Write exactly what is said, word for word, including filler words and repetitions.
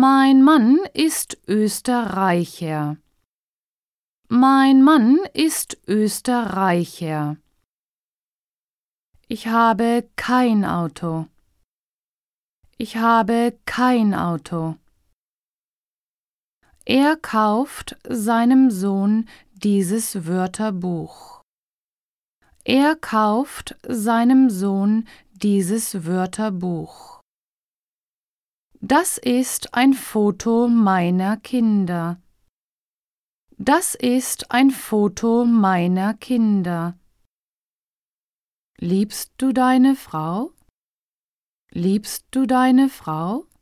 Mein Mann ist Österreicher. Mein Mann ist Österreicher. Ich habe kein Auto. Ich habe kein Auto. Er kauft seinem Sohn dieses Wörterbuch. Er kauft seinem Sohn dieses Wörterbuch. Das ist ein Foto meiner Kinder. Das ist ein Foto meiner Kinder. Liebst du deine Frau? Liebst du deine Frau?